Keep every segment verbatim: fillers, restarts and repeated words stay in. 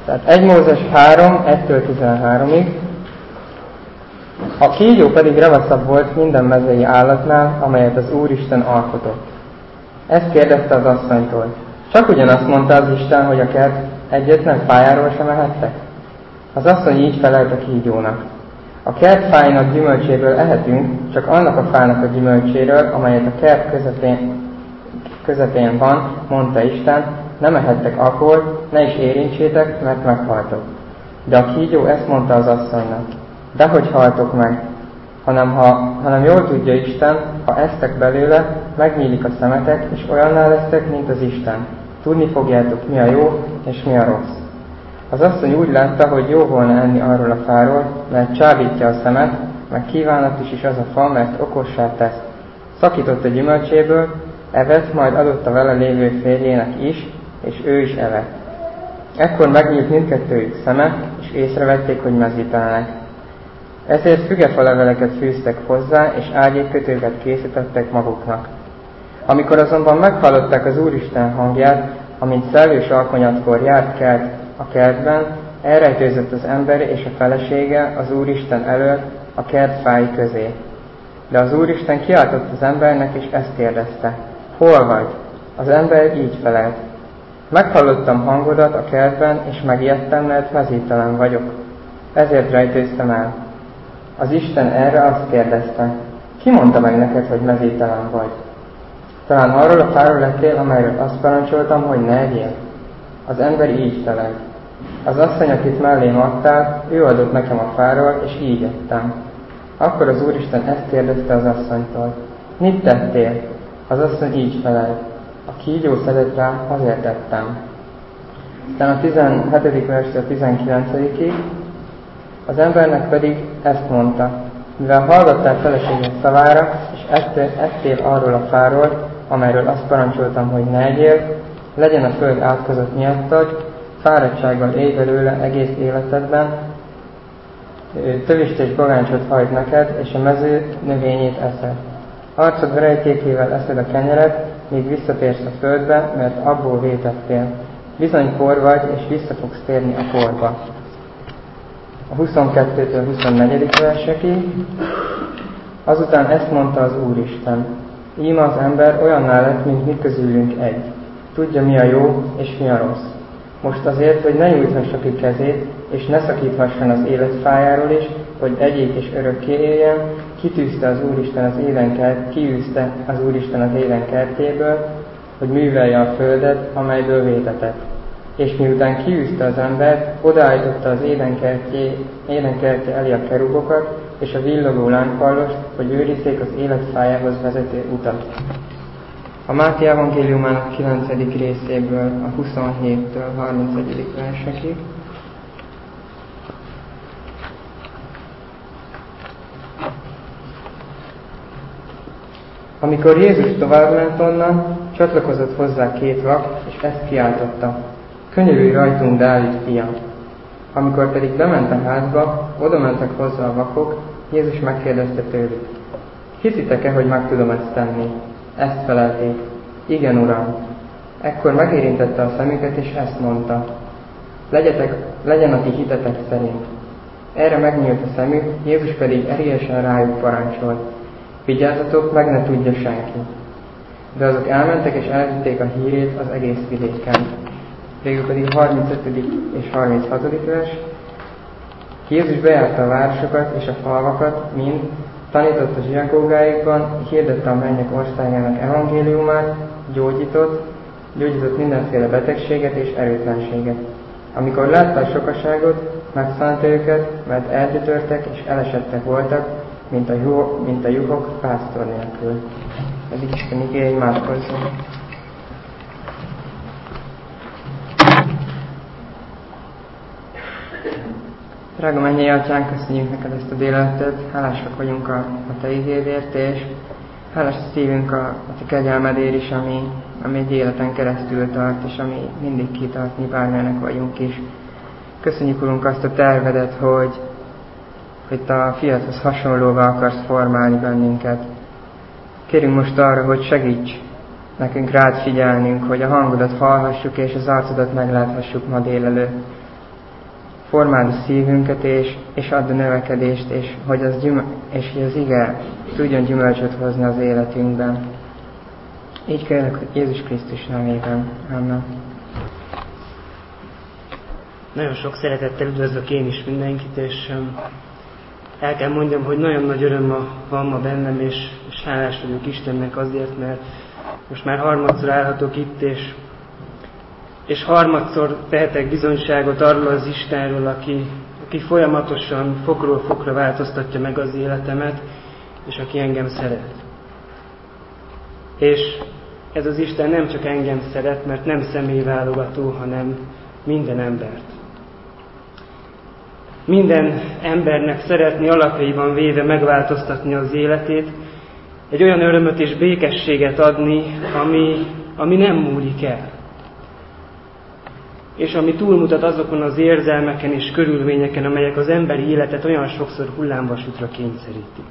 Tehát egy Mózes három, egytől tizenháromig. A kígyó pedig ravaszabb volt minden mezei állatnál, amelyet az Úristen alkotott. Ezt kérdezte az asszonytól. Csak ugyanazt mondta az Isten, hogy a kert egyetlen fájáról sem ehettek? Az asszony így felelt a kígyónak. A kert fáinak gyümölcséből ehetünk, csak annak a fának a gyümölcséről, amelyet a kert közepén, közepén van, mondta Isten, nem ehettek akkor, ne is érintsétek, mert meghaltok. De a kígyó ezt mondta az asszonynak. Dehogy haltok meg, hanem, ha, hanem jól tudja Isten, ha esztek belőle, megnyílik a szemetek, és olyanná lesztek, mint az Isten. Tudni fogjátok, mi a jó, és mi a rossz. Az asszony úgy látta, hogy jó volna enni arról a fáról, mert csábítja a szemet, meg kívánatos is az a fa, mert okossá tesz. Szakított a gyümölcséből, evett, majd adott a vele lévő férjének is, és ő is evett. Ekkor megnyílt mindkettőjük szeme, és észrevették, hogy mezítelenek. Ezért fügefaleveleket fűztek hozzá, és ágyékkötőket készítettek maguknak. Amikor azonban meghallották az Úristen hangját, amint szellős alkonyatkor járt kert a kertben, elrejtőzött az ember és a felesége az Úristen elől a kert fái közé. De az Úristen kiáltott az embernek, és ezt kérdezte. Hol vagy? Az ember így felelt. Meghallottam hangodat a kertben, és megijedtem, mert mezítelen vagyok. Ezért rejtőztem el. Az Isten erre azt kérdezte. Ki mondta meg neked, hogy mezítelen vagy? Talán arról a fáról lettél, amelyről azt parancsoltam, hogy ne egyél? Az ember így felelt. Az asszony, akit mellém adtál, ő adott nekem a fáról, és így ettem. Akkor az Úristen ezt kérdezte az asszonytól. Mit tettél? Az asszony így felelt. A kígyó szedett rá, azért ettem. Aztán a tizenhetedik verstől a tizenkilencedikig. Az embernek pedig ezt mondta. Mivel hallgattál feleséged szavára, és ettél, ettél arról a fáról, amelyről azt parancsoltam, hogy ne egyél, legyen a föld átkozott miattad, fáradtsággal élj belőle egész életedben, tövist és bagáncsot hajt neked, és a mező növényét eszed. Arcod verejtékével eszed a kenyeret, míg visszatérsz a földbe, mert abból vétettél. Bizony por vagy, és vissza fogsz térni a porba. A huszonkettőtől huszonnegyedik versekig. Azután ezt mondta az Úristen. Íme az ember olyanná lett, mint mi közülünk egy. Tudja, mi a jó, és mi a rossz. Most azért, hogy ne nyújthassa ki kezét, és ne szakíthasson az élet fájáról is, hogy egyék és örökké éljen, kitűzte az Úristen az élen kert, kiűzte az Úristen az élen kertjéből, hogy művelje a földet, amelyből vétetett. És miután kiűzte az embert, odaállította az édenkertje elé a kerubokat, és a villogó lámpallost, hogy őrizzék az élet fájához vezető utat. A Máté evangéliumának kilencedik részéből a huszonhéttől harmincegyedik versekig. Amikor Jézus továbbment onnan, csatlakozott hozzá két vak, és ezt kiáltotta. Könyörülj rajtunk, Dávid fia! Amikor pedig bement a házba, oda mentek hozzá a vakok, Jézus megkérdezte tőlük. Hiszitek-e, hogy meg tudom ezt tenni? Ezt felelték. Igen, Uram. Ekkor megérintette a szemüket, és ezt mondta. Legyetek, legyen a ti hitetek szerint. Erre megnyílt a szemük, Jézus pedig erélyesen rájuk parancsolt. Vigyázzatok, meg ne tudja senki. De azok elmentek, és elvitték a hírét az egész vidéken. Végül pedig a harmincötödik és harminchatodik vers. Jézus bejárta a városokat és a falvakat, mind tanított a zsinagógáikban, hirdette a mennyek országának evangéliumát, gyógyított, gyógyított mindenféle betegséget és erőtlenséget. Amikor látta a sokaságot, megszánta őket, mert elgyötörtek és elesettek voltak, mint a, juhok, mint a juhok pásztor nélkül. Eddig Isten igéje, imádkozzunk. Drága mennyei Atyánk, köszönjük neked ezt a délelőttet, hálásak vagyunk a, a Te igédért, és hálás szívünk a, a Te kegyelmedért is, ami, ami egy életen keresztül tart, és ami mindig kitart, mi bármilyenek vagyunk is. Köszönjük, Urunk, azt a tervedet, hogy, hogy Te a fiadhoz hasonlóvá akarsz formálni bennünket. Kérünk most arra, hogy segíts nekünk rád figyelnünk, hogy a hangodat hallhassuk, és az arcodat megláthassuk ma délelőtt. formáld a szívünket, és, és add a növekedést, és hogy, az gyümö- és hogy az ige tudjon gyümölcsöt hozni az életünkben. Így kérlek, hogy Jézus Krisztus nevében. Amen. Nagyon sok szeretettel üdvözlök én is mindenkit, és el kell mondjam, hogy nagyon nagy öröm van ma bennem, és, és hálás vagyok Istennek azért, mert most már harmadszor állhatok itt, és, és harmadszor tehetek bizonyságot arról az Istenről, aki, aki folyamatosan fokról fokra változtatja meg az életemet, és aki engem szeret. És ez az Isten nem csak engem szeret, mert nem személyválogató, hanem minden embert. Minden embernek szeretné alapjaiban véve megváltoztatni az életét, egy olyan örömöt és békességet adni, ami, ami nem múlik el. És ami túlmutat azokon az érzelmeken és körülményeken, amelyek az emberi életet olyan sokszor hullámvasútra kényszerítik.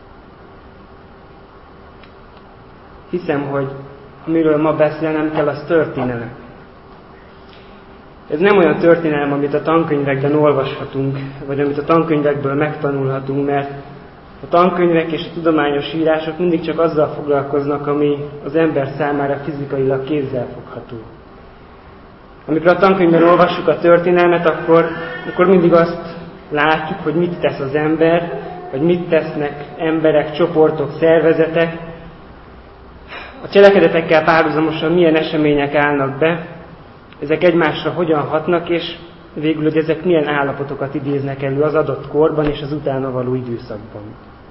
Hiszem, hogy amiről ma beszélnem kell, az történelem. Ez nem olyan történelem, amit a tankönyvekben olvashatunk, vagy amit a tankönyvekből megtanulhatunk, mert a tankönyvek és a tudományos írások mindig csak azzal foglalkoznak, ami az ember számára fizikailag kézzelfogható. Amikor a tankönyvben olvassuk a történelmet, akkor, akkor mindig azt látjuk, hogy mit tesz az ember, vagy mit tesznek emberek, csoportok, szervezetek. A cselekedetekkel párhuzamosan milyen események állnak be, ezek egymásra hogyan hatnak, és végül, hogy ezek milyen állapotokat idéznek elő az adott korban és az utána való időszakban.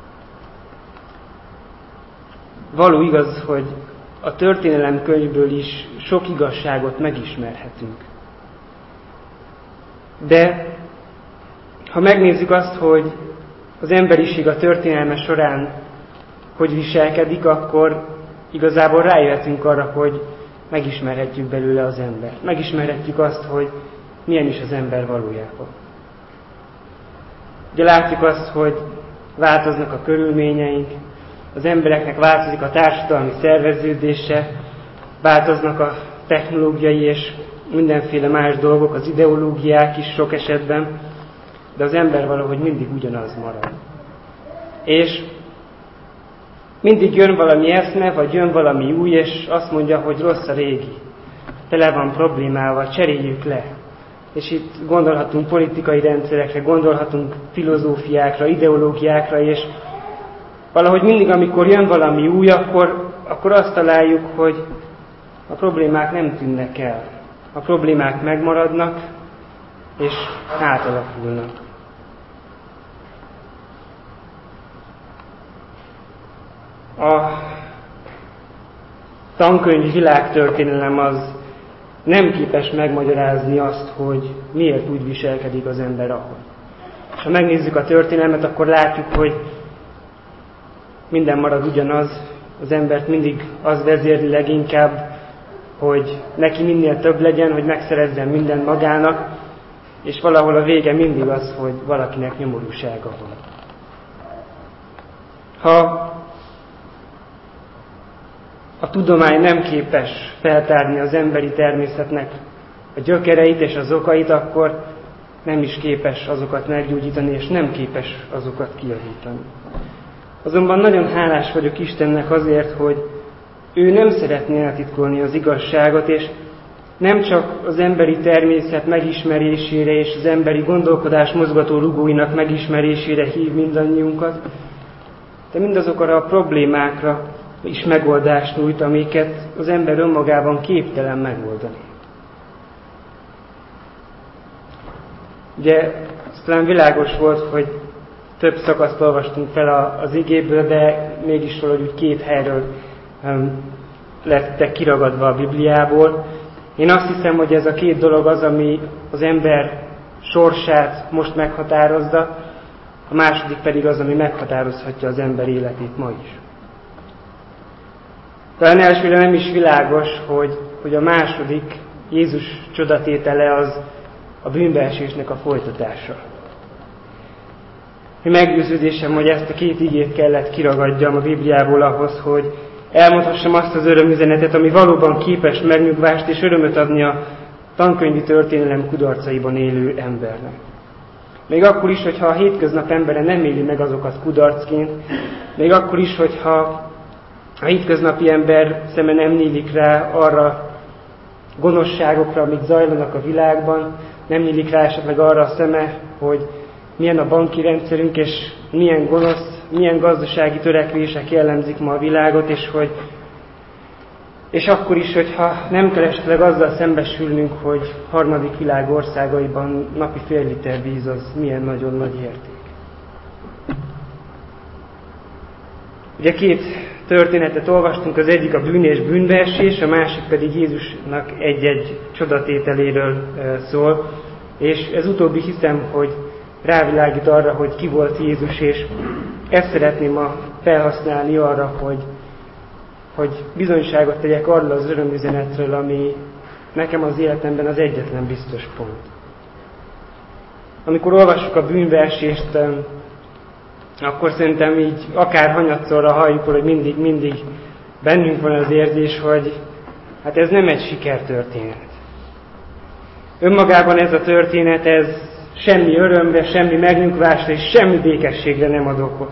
Való igaz, hogy a történelem könyvből is sok igazságot megismerhetünk. De ha megnézzük azt, hogy az emberiség a történelme során hogy viselkedik, akkor igazából rájöhetünk arra, hogy megismerhetjük belőle az embert. Megismerhetjük azt, hogy milyen is az ember valójában. Ugye látjuk azt, hogy változnak a körülményeink, az embereknek változik a társadalmi szerveződése, változnak a technológiai és mindenféle más dolgok, az ideológiák is sok esetben, de az ember valahogy mindig ugyanaz marad. És mindig jön valami eszme, vagy jön valami új, és azt mondja, hogy rossz a régi. Tele van problémával, cseréljük le. És itt gondolhatunk politikai rendszerekre, gondolhatunk filozófiákra, ideológiákra, és valahogy mindig, amikor jön valami új, akkor, akkor azt találjuk, hogy a problémák nem tűnnek el. A problémák megmaradnak, és átalakulnak. A tankönyv világtörténelem az nem képes megmagyarázni azt, hogy miért úgy viselkedik az ember ahogy. És ha megnézzük a történelmet, akkor látjuk, hogy minden marad ugyanaz, az embert mindig az vezérli leginkább, hogy neki minél több legyen, hogy megszerezzen mindent magának, és valahol a vége mindig az, hogy valakinek nyomorúsága van. Ha a tudomány nem képes feltárni az emberi természetnek a gyökereit és az okait, akkor nem is képes azokat meggyógyítani, és nem képes azokat kijavítani. Azonban nagyon hálás vagyok Istennek azért, hogy ő nem szeretné eltitkolni az igazságot, és nem csak az emberi természet megismerésére és az emberi gondolkodás mozgató rugóinak megismerésére hív mindannyiunkat, de mindazokra a problémákra is megoldást nyújt, amiket az ember önmagában képtelen megoldani. Ugye, talán világos volt, hogy több szakaszt olvastunk fel az igéből, de mégis valahogy úgy két helyről um, lettek kiragadva a Bibliából. Én azt hiszem, hogy ez a két dolog az, ami az ember sorsát most meghatározza, a második pedig az, ami meghatározhatja az ember életét ma is. Talán elsőre nem is világos, hogy, hogy a második, Jézus csodatétele az a bűnbeesésnek a folytatása. Meggyőződésem, hogy ezt a két igét kellett kiragadjam a Bibliából ahhoz, hogy elmondhassam azt az örömüzenetet, ami valóban képes megnyugvást és örömöt adni a tankönyvi történelem kudarcaiban élő embernek. Még akkor is, hogyha a hétköznap embere nem éli meg azokat kudarcként, még akkor is, hogyha a hétköznapi ember szeme nem nyílik rá arra gonoszságokra, amik zajlanak a világban, nem nyílik rá esetleg arra a szeme, hogy milyen a banki rendszerünk, és milyen gonosz, milyen gazdasági törekvések jellemzik ma a világot, és hogy és akkor is, hogyha nem kell esetleg azzal szembesülnünk, hogy harmadik világ országaiban napi fél liter víz az milyen nagyon nagy érték. Ugye két történetet olvastunk, az egyik a bűn és bűnbeesés, a másik pedig Jézusnak egy-egy csodatételéről szól, és ez utóbbi hiszem, hogy rávilágít arra, hogy ki volt Jézus, és ezt szeretném ma felhasználni arra, hogy hogy bizonyságot tegyek arról az örömüzenetről, ami nekem az életemben az egyetlen biztos pont. Amikor olvassuk a bűnbeesést, akkor szerintem így akár hanyatszorra halljuk, hogy mindig, mindig bennünk van az érzés, hogy hát ez nem egy sikertörténet. Önmagában ez a történet, ez semmi örömre, semmi megnyugvásra és semmi békességre nem ad okot.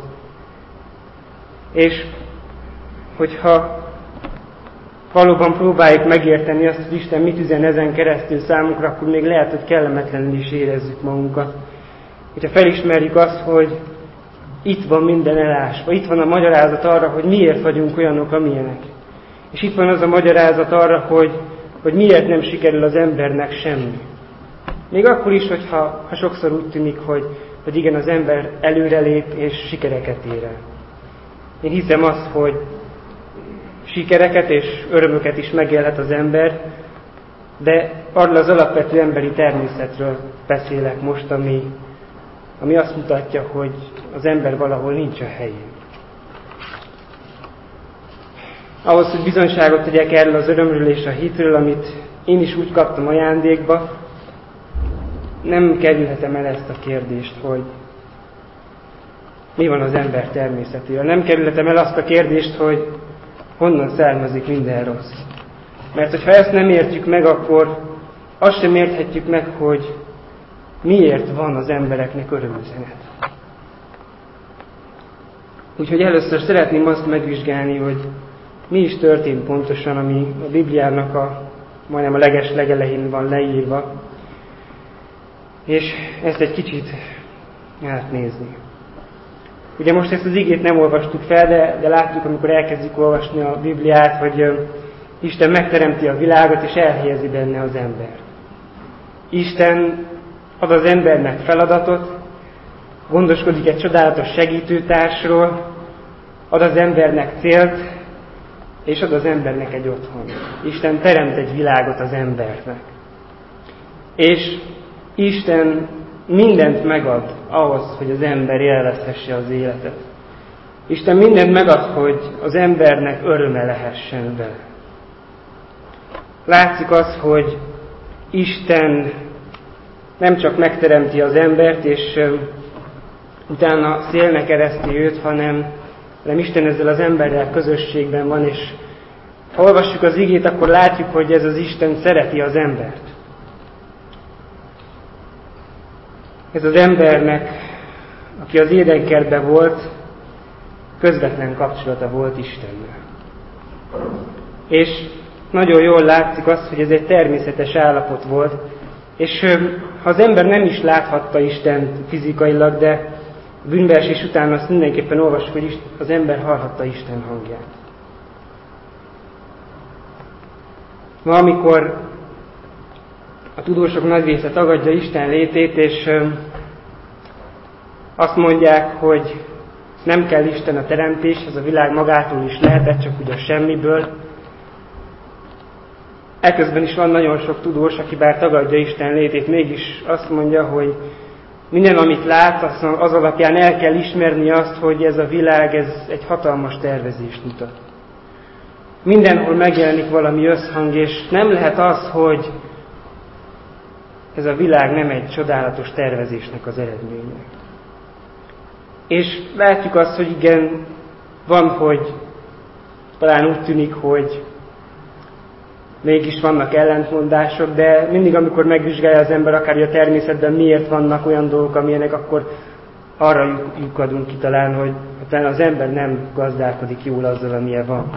És hogyha valóban próbáljuk megérteni azt, hogy Isten mit üzen ezen keresztül számunkra, akkor még lehet, hogy kellemetlenül is érezzük magunkat. Hogyha felismerjük azt, hogy itt van minden elásva, itt van a magyarázat arra, hogy miért vagyunk olyanok, amilyenek. És itt van az a magyarázat arra, hogy, hogy miért nem sikerül az embernek semmi. Még akkor is, hogyha ha sokszor úgy tűnik, hogy, hogy igen, az ember előrelép és sikereket ér el. Én hiszem azt, hogy sikereket és örömöket is megélhet az ember, de arról az alapvető emberi természetről beszélek most, ami, ami azt mutatja, hogy az ember valahol nincs a helyén. Ahhoz, hogy bizonyságot tegyek erről az örömről és a hitről, amit én is úgy kaptam ajándékba, nem kerülhetem el ezt a kérdést, hogy mi van az ember természetével. Nem kerülhetem el azt a kérdést, hogy honnan származik minden rossz. Mert hogyha ezt nem értjük meg, akkor azt sem érthetjük meg, hogy miért van az embereknek örömüzenet. Úgyhogy először szeretném azt megvizsgálni, hogy mi is történt pontosan, ami a Bibliának a majdnem a leges legelején van leírva, és ezt egy kicsit átnézni. Ugye most ezt az igét nem olvastuk fel, de, de látjuk, amikor elkezdjük olvasni a Bibliát, hogy uh, Isten megteremti a világot, és elhelyezi benne az embert. Isten ad az embernek feladatot, gondoskodik egy csodálatos segítőtársról, ad az embernek célt, és ad az embernek egy otthont. Isten teremt egy világot az embernek. És Isten mindent megad ahhoz, hogy az ember élvezhesse az életet. Isten mindent megad, hogy az embernek öröme lehessen vele. Látszik az, hogy Isten nem csak megteremti az embert, és utána szélnek ereszti őt, hanem, hanem Isten ezzel az emberrel közösségben van, és ha olvassuk az igét, akkor látjuk, hogy ez az Isten szereti az embert. Ez az embernek, aki az édenkertben volt, közvetlen kapcsolata volt Istennel. És nagyon jól látszik azt, hogy ez egy természetes állapot volt, és ha az ember nem is láthatta Istent fizikailag, de bűnbeesés után azt mindenképpen olvasjuk, hogy az ember hallhatta Isten hangját. Ma, amikor a tudósok nagy része tagadja Isten létét, és azt mondják, hogy nem kell Isten a teremtéshez, a világ magától is lehetett, csak ugye a semmiből. Eközben is van nagyon sok tudós, aki bár tagadja Isten létét, mégis azt mondja, hogy minden, amit lát, az alapján el kell ismerni azt, hogy ez a világ ez egy hatalmas tervezést mutat. Mindenhol megjelenik valami összhang, és nem lehet az, hogy ez a világ nem egy csodálatos tervezésnek az eredménye. És látjuk azt, hogy igen, van, hogy talán úgy tűnik, hogy mégis vannak ellentmondások, de mindig, amikor megvizsgálja az ember akár a természetben miért vannak olyan dolgok, amilyenek, akkor arra lyukadunk ki talán, hogy az ember nem gazdálkodik jól azzal, amilyen van.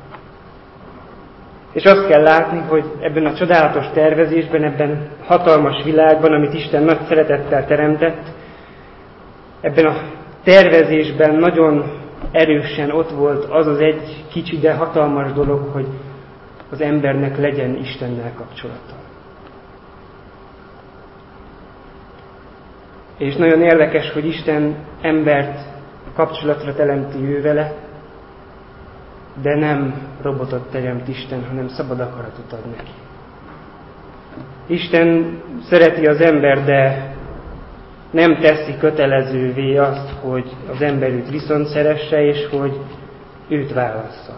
És azt kell látni, hogy ebben a csodálatos tervezésben, ebben hatalmas világban, amit Isten nagy szeretettel teremtett, ebben a tervezésben nagyon erősen ott volt az az egy kicsi, de hatalmas dolog, hogy az embernek legyen Istennel kapcsolata. És nagyon érdekes, hogy Isten embert kapcsolatra teremti ő vele, de nem robotot teremt Isten, hanem szabad akaratot ad neki. Isten szereti az ember, de nem teszi kötelezővé azt, hogy az ember őt viszont szeresse, és hogy őt válassza.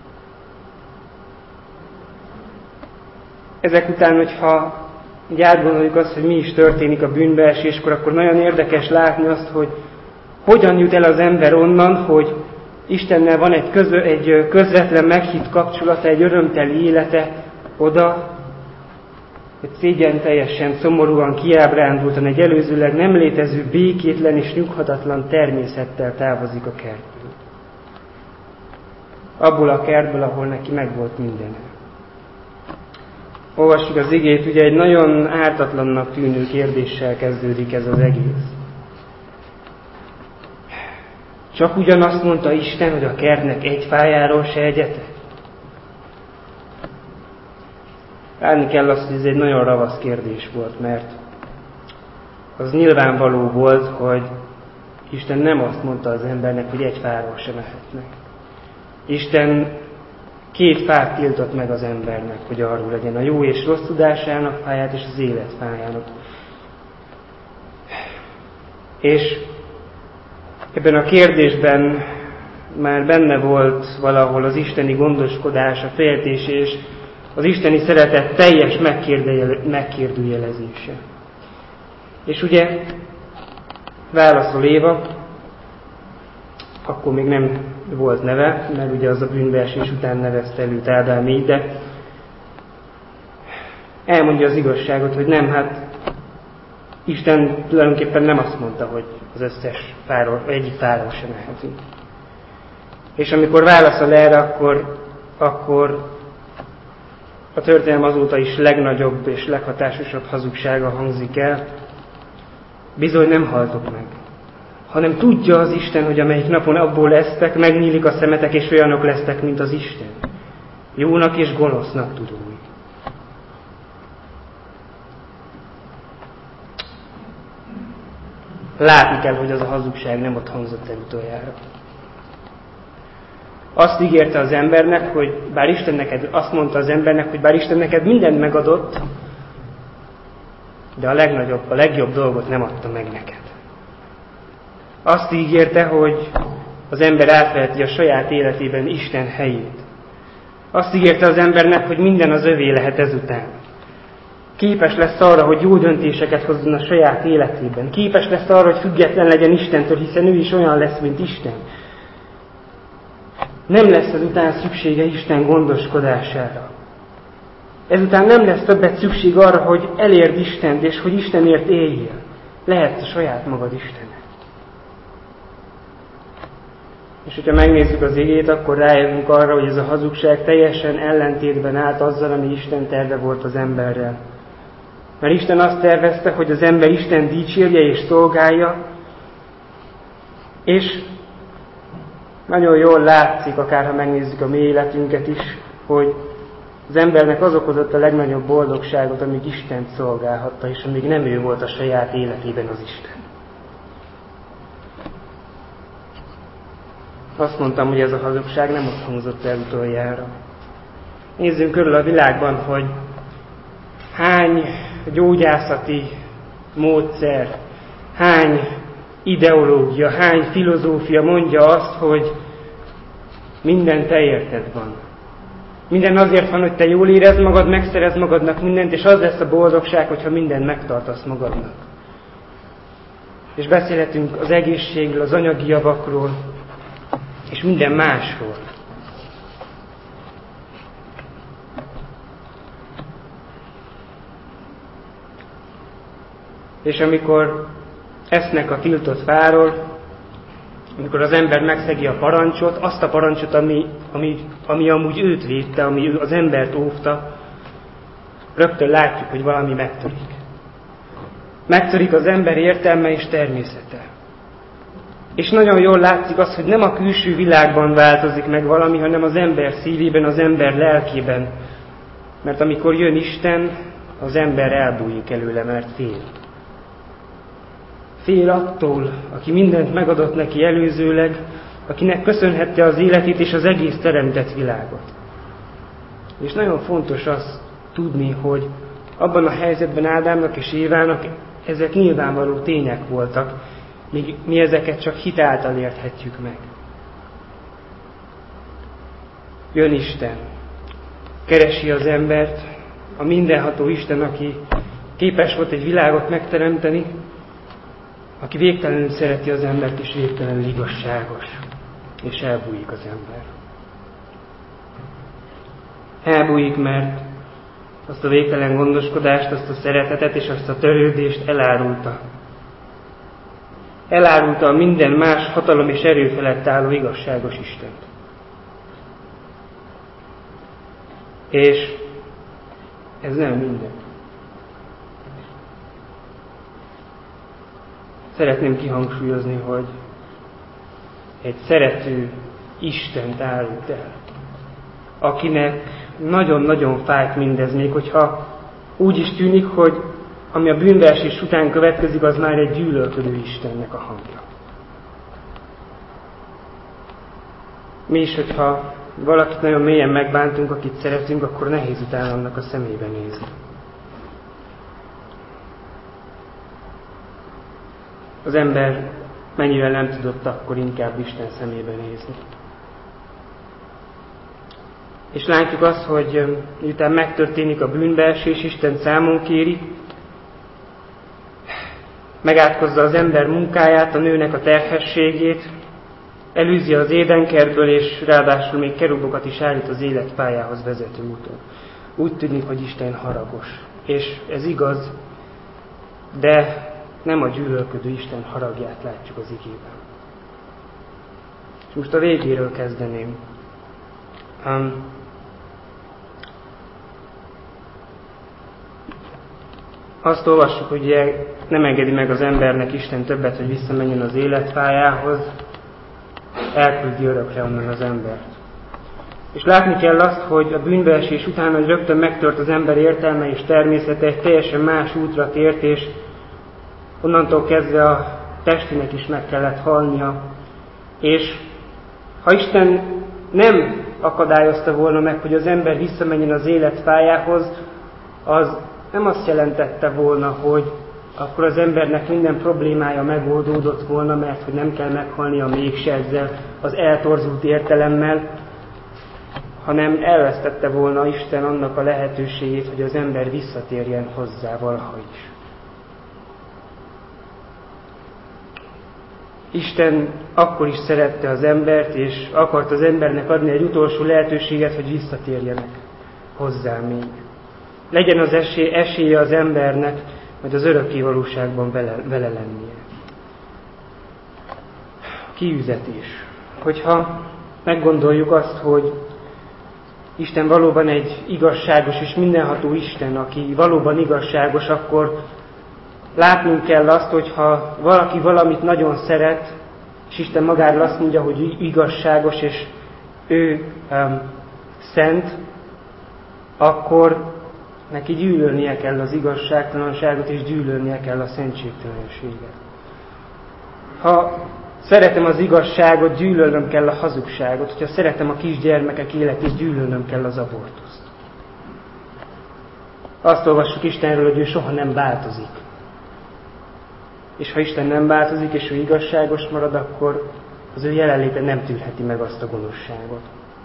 Ezek után, hogyha így átgondoljuk azt, hogy mi is történik a bűnbeeséskor, akkor nagyon érdekes látni azt, hogy hogyan jut el az ember onnan, hogy Istennel van egy, közö, egy közvetlen meghitt kapcsolata, egy örömteli élete, oda, hogy szégyen teljesen, szomorúan, kiábrándultan, egy előzőleg nem létező, békétlen és nyughatatlan természettel távozik a kertből. Abból a kertből, ahol neki megvolt minden. Olvassuk az igét, ugye egy nagyon ártatlannak tűnő kérdéssel kezdődik ez az egész. Csak ugyanazt mondta Isten, hogy a kertnek egy fájáról se egyete? Látni kell azt, hogy ez egy nagyon ravasz kérdés volt, mert az nyilvánvaló volt, hogy Isten nem azt mondta az embernek, hogy egy fáról sem ehetnek. Isten két fát tiltott meg az embernek, hogy arról legyen: a jó és rossz tudásának fáját és az élet fájának. És ebben a kérdésben már benne volt valahol az isteni gondoskodás, a féltés és az isteni szeretet teljes megkérdőjelezése. És ugye válaszol Éva, akkor még nem volt neve, mert ugye az a bűnbeesés után nevezte őt Ádám így, de elmondja az igazságot, hogy nem, hát Isten tulajdonképpen nem azt mondta, hogy az összes fáról, vagy egyik fáról sem ehetünk. És amikor válaszol erre, akkor, akkor a történelem azóta is legnagyobb és leghatásosabb hazugsága hangzik el: bizony nem haltok meg, hanem tudja az Isten, hogy amelyik napon abból lesztek, megnyílik a szemetek, és olyanok lesztek, mint az Isten, jónak és gonosznak tudói. Látni kell, hogy az a hazugság nem ott hangzott el utoljára. Azt ígérte az embernek, hogy bár Isten neked, azt mondta az embernek, hogy bár Isten neked mindent megadott, de a legnagyobb, a legjobb dolgot nem adta meg neked. Azt ígérte, hogy az ember átveheti a saját életében Isten helyét. Azt ígérte az embernek, hogy minden az övé lehet ezután. Képes lesz arra, hogy jó döntéseket hozzon a saját életében. Képes lesz arra, hogy független legyen Istentől, hiszen ő is olyan lesz, mint Isten. Nem lesz ezután szüksége Isten gondoskodására. Ezután nem lesz többet szükség arra, hogy elérd Istent, és hogy Istenért éljél. Lehetsz a saját magad Istene. És hogyha megnézzük az igét, akkor rájövünk arra, hogy ez a hazugság teljesen ellentétben állt azzal, ami Isten terve volt az emberrel. Mert Isten azt tervezte, hogy az ember Isten dicsérje és szolgálja, és nagyon jól látszik, akárha megnézzük a mi életünket is, hogy az embernek az okozott a legnagyobb boldogságot, amíg Istent szolgálhatta, és amíg nem ő volt a saját életében az Isten. Azt mondtam, hogy ez a hazugság nem ott hangzott el utoljára. Nézzünk körül a világban, hogy hány gyógyászati módszer, hány ideológia, hány filozófia mondja azt, hogy minden te érted van. Minden azért van, hogy te jól érezd magad, megszerezd magadnak mindent, és az lesz a boldogság, hogyha mindent megtartasz magadnak. És beszélhetünk az egészségről, az anyagi javakról, és minden másról. És amikor esznek a tiltott fáról, amikor az ember megszegi a parancsot, azt a parancsot, ami, ami, ami amúgy őt védte, ami az embert óvta, rögtön látjuk, hogy valami megtörik. Megtörik az ember értelme és természete. És nagyon jól látszik az, hogy nem a külső világban változik meg valami, hanem az ember szívében, az ember lelkében. Mert amikor jön Isten, az ember elbújik előle, mert fél. Fél attól, aki mindent megadott neki előzőleg, akinek köszönhette az életét és az egész teremtett világot. És nagyon fontos azt tudni, hogy abban a helyzetben Ádámnak és Évának ezek nyilvánvaló tények voltak, míg mi ezeket csak hit által érthetjük meg. Jön Isten, keresi az embert, a mindenható Isten, aki képes volt egy világot megteremteni, aki végtelenül szereti az embert, és végtelenül igazságos, és elbújik az ember. Elbújik, mert azt a végtelen gondoskodást, azt a szeretetet és azt a törődést elárulta. Elárulta a minden más hatalom és erő felett álló igazságos Istent. És ez nem minden. Szeretném kihangsúlyozni, hogy egy szerető Istent árult el, akinek nagyon-nagyon fájt mindez, még hogyha úgy is tűnik, hogy ami a bűnbeesés után következik, az már egy gyűlölködő Istennek a hangja. Mi is, hogyha valakit nagyon mélyen megbántunk, akit szeretünk, akkor nehéz utána annak a szemébe nézni. Az ember mennyire nem tudott akkor inkább Isten szemébe nézni. És látjuk azt, hogy miután megtörténik a bűnbeesés, Isten számon kéri, megátkozza az ember munkáját, a nőnek a terhességét, elűzi az édenkertből, és ráadásul még kerubokat is állít az életpályához vezető úton. Úgy tűnik, hogy Isten haragos. És ez igaz, de nem a gyűlölködő Isten haragját látjuk az igében. És most a végéről kezdeném. Um, azt olvassuk, hogy ugye nem engedi meg az embernek Isten többet, hogy visszamenjen az életpályához, elküldi örökre onnan az embert. És látni kell azt, hogy a bűnbeesés után, hogy rögtön megtört az ember értelme és természete, egy teljesen más útra tért, és onnantól kezdve a testének is meg kellett halnia. És ha Isten nem akadályozta volna meg, hogy az ember visszamenjen az életpályához, az nem azt jelentette volna, hogy akkor az embernek minden problémája megoldódott volna, mert hogy nem kell meghalnia mégse ezzel az eltorzult értelemmel, hanem elvesztette volna Isten annak a lehetőségét, hogy az ember visszatérjen hozzá valaha is. Isten akkor is szerette az embert, és akart az embernek adni egy utolsó lehetőséget, hogy visszatérjenek hozzá még. Legyen az esély, esélye az embernek, majd az örökké valóságban vele, vele lennie. Kiüzetés. Hogyha meggondoljuk azt, hogy Isten valóban egy igazságos és mindenható Isten, aki valóban igazságos, akkor látnunk kell azt, hogy ha valaki valamit nagyon szeret, és Isten magáról azt mondja, hogy igazságos, és ő um, szent, akkor neki gyűlölnie kell az igazságtalanságot, és gyűlölnie kell a szentségtelenséget. Ha szeretem az igazságot, gyűlölnöm kell a hazugságot. Hogyha szeretem a kisgyermekek életét, gyűlölnöm kell az abortuszt. Azt olvassuk Istenről, hogy ő soha nem változik. És ha Isten nem változik, és ő igazságos marad, akkor az ő jelenléte nem tűrheti meg azt a gonoszságot.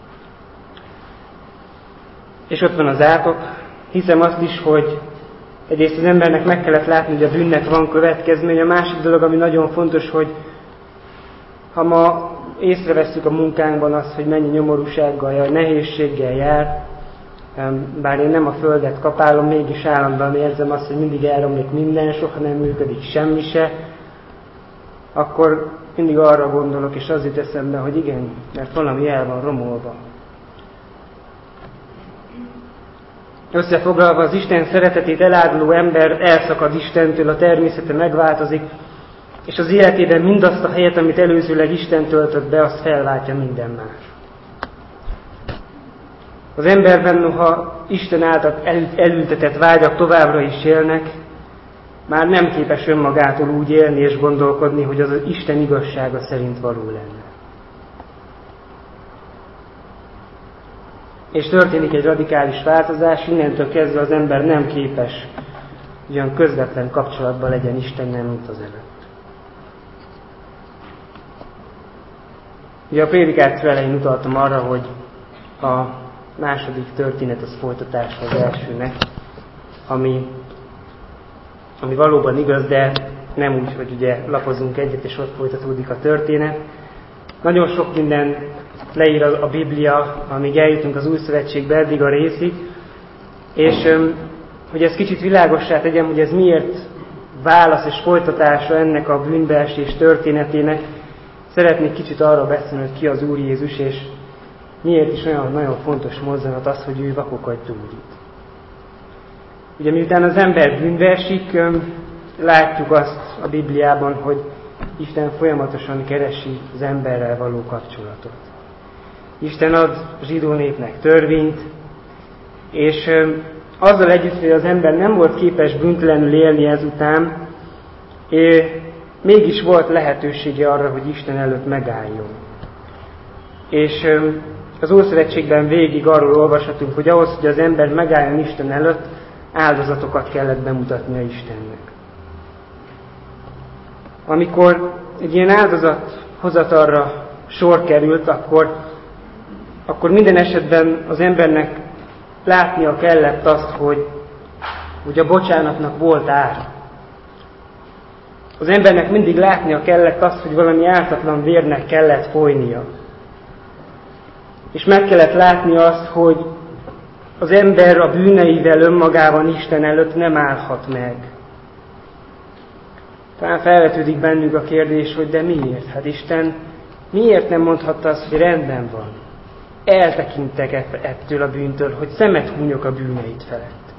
És ott van az átok. Hiszem azt is, hogy egyrészt az embernek meg kellett látni, hogy a bűnnek van következménye. A másik dolog, ami nagyon fontos, hogy ha ma észrevesszük a munkánkban azt, hogy mennyi nyomorúsággal jár, nehézséggel jár, bár én nem a földet kapálom, mégis állandóan érzem azt, hogy mindig elromlik minden, soha nem működik semmi se, akkor mindig arra gondolok, és az jut eszembe, hogy igen, mert valami el van romolva. Összefoglalva, az Isten szeretetét eláruló ember elszakad Istentől, a természete megváltozik, és az életében mindazt a helyet, amit előzőleg Isten töltött be, azt felváltja minden más. Az emberben, noha Isten által elültetett vágyak továbbra is élnek, már nem képes önmagától úgy élni és gondolkodni, hogy az az Isten igazsága szerint való lenne. És történik egy radikális változás, innentől kezdve az ember nem képes olyan közvetlen kapcsolatban legyen Istennel, mint az előtt. Ugye a prédikáció elején utaltam arra, hogy a második történet az folytatása az elsőnek, ami, ami valóban igaz, de nem úgy, hogy ugye lapozunk egyet, és ott folytatódik a történet. Nagyon sok minden leír a Biblia, amíg eljutunk az Új Szövetségbe eddig a részig, és hogy ezt kicsit világossá tegyem, hogy ez miért válasz és folytatása ennek a bűnbeesés történetének, szeretnék kicsit arra beszélni, hogy ki az Úr Jézus, és miért is olyan nagyon fontos mozzanat az, hogy ő vakokat gyógyít. Ugye miután az ember bűnbe esik, látjuk azt a Bibliában, hogy Isten folyamatosan keresi az emberrel való kapcsolatot. Isten ad a zsidó népnek törvényt, és azzal együtt, hogy az ember nem volt képes bűntlenül élni ezután, mégis volt lehetősége arra, hogy Isten előtt megálljon. És az Ószövetségben végig arról olvashatunk, hogy ahhoz, hogy az ember megálljon Isten előtt, áldozatokat kellett bemutatnia Istennek. Amikor egy ilyen áldozat hozatalra sor került, akkor, akkor minden esetben az embernek látnia kellett azt, hogy, hogy a bocsánatnak volt ár. Az embernek mindig látnia kellett azt, hogy valami ártatlan vérnek kellett folynia. És meg kellett látni azt, hogy az ember a bűneivel önmagában Isten előtt nem állhat meg. Talán felvetődik bennünk a kérdés, hogy de miért? Hát Isten miért nem mondhatta azt, hogy rendben van? Eltekintek ettől a bűntől, hogy szemet hunyok a bűneid felett.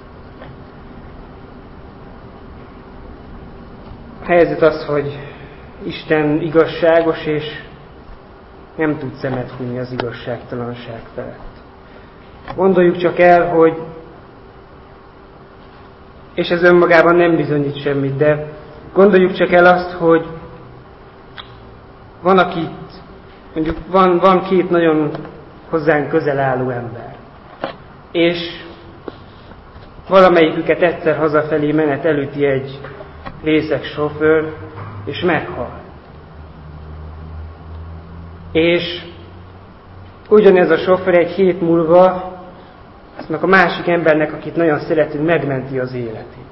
A helyzet az, hogy Isten igazságos, és nem tud szemet hunyni az igazságtalanság felett. Gondoljuk csak el, hogy, és ez önmagában nem bizonyít semmit, de gondoljuk csak el azt, hogy van, akit, mondjuk van, van két nagyon hozzánk közel álló ember, és valamelyiküket egyszer hazafelé menet elüti egy részeg sofőr, és meghal. És ugyanez a sofőr egy hét múlva aznak a másik embernek, akit nagyon szeretünk, megmenti az életét.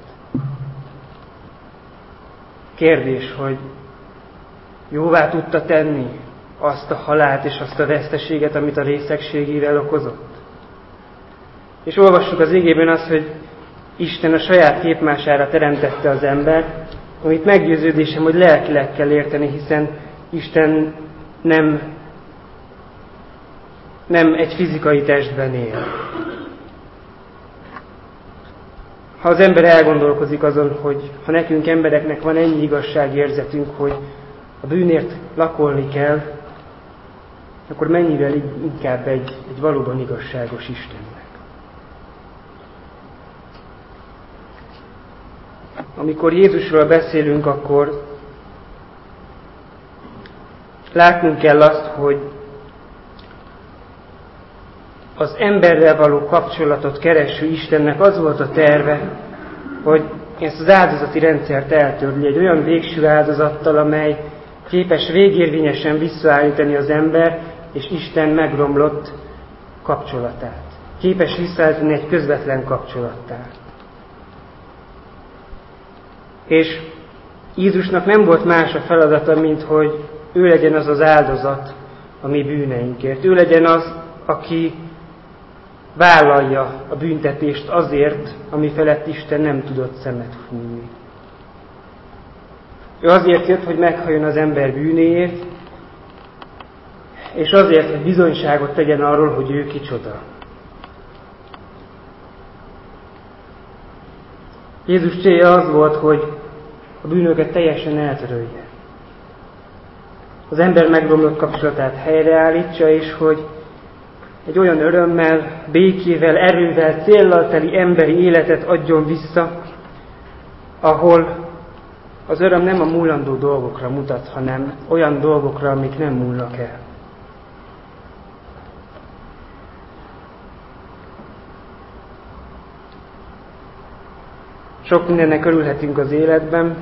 Kérdés, hogy jóvá tudta tenni azt a halált és azt a veszteséget, amit a részegségével okozott? És olvassuk az igében azt, hogy Isten a saját képmására teremtette az embert, amit meggyőződésem, hogy lelkileg kell érteni, hiszen Isten nem, nem egy fizikai testben él. Ha az ember elgondolkozik azon, hogy ha nekünk embereknek van ennyi igazságérzetünk, hogy a bűnért lakolni kell, akkor mennyivel inkább egy, egy valóban igazságos Istennek. Amikor Jézusról beszélünk, akkor látnunk kell azt, hogy az emberrel való kapcsolatot kereső Istennek az volt a terve, hogy ezt az áldozati rendszert eltörli egy olyan végső áldozattal, amely képes végérvényesen visszaállítani az ember és Isten megromlott kapcsolatát. Képes visszaállítani egy közvetlen kapcsolattá. És Jézusnak nem volt más a feladata, mint hogy ő legyen az az áldozat a mi bűneinkért. Ő legyen az, aki vállalja a büntetést azért, ami felett Isten nem tudott szemet fújni. Ő azért jött, hogy meghalljon az ember bűnéért, és azért, hogy bizonyságot tegyen arról, hogy ő kicsoda. Jézus célja az volt, hogy a bűnöket teljesen eltörölje. Az ember megromlott kapcsolatát helyreállítsa, és hogy egy olyan örömmel, békével, erővel, céllal teli emberi életet adjon vissza, ahol az öröm nem a múlandó dolgokra mutat, hanem olyan dolgokra, amik nem múlnak el. Sok mindennek örülhetünk az életben.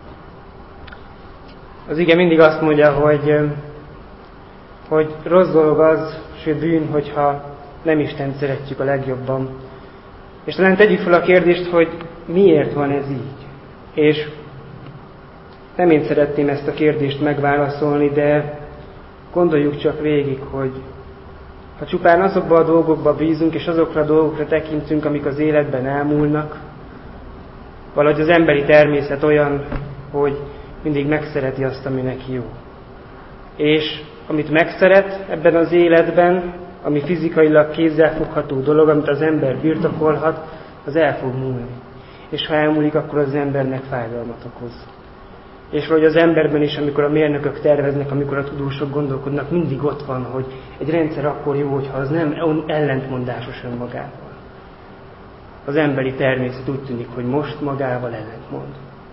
Az ige mindig azt mondja, hogy, hogy rossz dolog az, sőt bűn, hogyha nem Istent szeretjük a legjobban. És talán tegyük fel a kérdést, hogy miért van ez így. És nem én szeretném ezt a kérdést megválaszolni, de gondoljuk csak végig, hogy ha csupán azokba a dolgokba bízunk, és azokra a dolgokra tekintünk, amik az életben elmúlnak, valahogy az emberi természet olyan, hogy mindig megszereti azt, ami neki jó. És amit megszeret ebben az életben, ami fizikailag kézzelfogható dolog, amit az ember birtokolhat, az el fog múlni. És ha elmúlik, akkor az embernek fájdalmat okoz. És vagy az emberben is, amikor a mérnökök terveznek, amikor a tudósok gondolkodnak, mindig ott van, hogy egy rendszer akkor jó, hogyha az nem ellentmondásos önmagával. Az emberi természet úgy tűnik, hogy most magával ellentmond.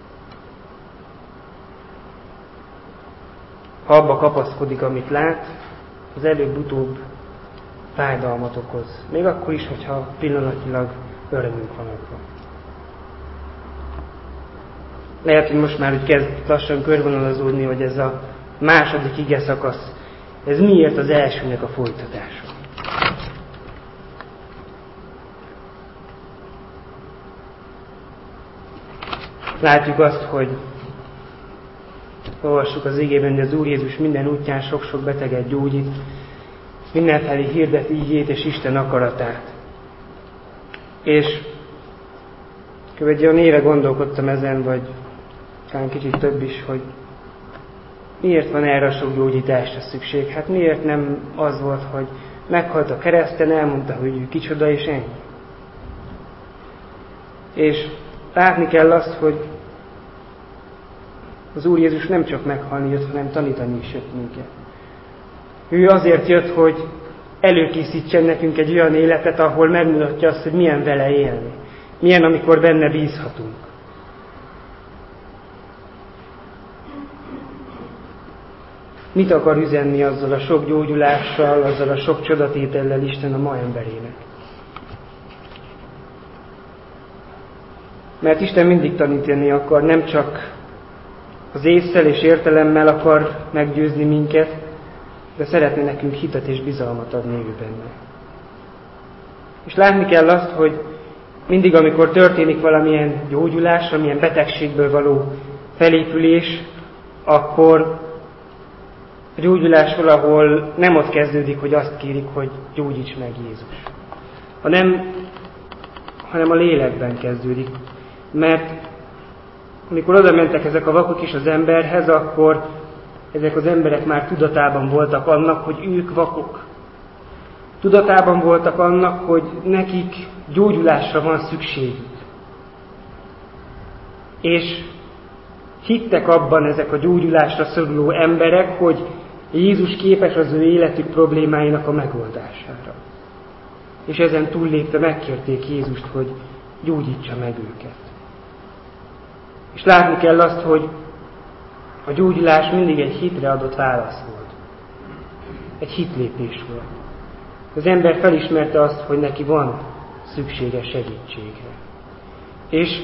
Ha abba kapaszkodik, amit lát, az előbb-utóbb fájdalmat okoz. Még akkor is, hogyha pillanatilag örömünk van abban. Lehet, hogy most már úgy kezd lassan körvonalazódni, hogy ez a második ige szakasz, ez miért az elsőnek a folytatása. Látjuk azt, hogy olvassuk az igében, hogy az Úr Jézus minden útján sok-sok beteget gyógyít, mindenfelé hirdet ígét és Isten akaratát. És kb. Egy olyan éve gondolkodtam ezen, vagy talán kicsit több is, hogy miért van erre a sok gyógyításra szükség? Hát miért nem az volt, hogy meghalt a kereszten, elmondta, hogy ő kicsoda, és ennyi. És látni kell azt, hogy az Úr Jézus nem csak meghalni jött, hanem tanítani is jött minket. Ő azért jött, hogy előkészítsen nekünk egy olyan életet, ahol megmutatja azt, hogy milyen vele élni. Milyen, amikor benne bízhatunk. Mit akar üzenni azzal a sok gyógyulással, azzal a sok csodatétellel Isten a ma emberének? Mert Isten mindig tanítani akar, nem csak az ésszel és értelemmel akar meggyőzni minket, de szeretne nekünk hitet és bizalmat adni ő benne. És látni kell azt, hogy mindig, amikor történik valamilyen gyógyulás, valamilyen betegségből való felépülés, akkor a gyógyulás valahol nem ott kezdődik, hogy azt kérik, hogy gyógyíts meg Jézus. Hanem, hanem a lélekben kezdődik. Mert amikor oda mentek ezek a vakok is az emberhez, akkor ezek az emberek már tudatában voltak annak, hogy ők vakok. Tudatában voltak annak, hogy nekik gyógyulásra van szükségük. És hittek abban ezek a gyógyulásra szoruló emberek, hogy Jézus képes az ő életük problémáinak a megoldására. És ezen túllépve megkérték Jézust, hogy gyógyítsa meg őket. És látni kell azt, hogy a gyógyulás mindig egy hitre adott válasz volt. Egy hitlépés volt. Az ember felismerte azt, hogy neki van szüksége segítségre. És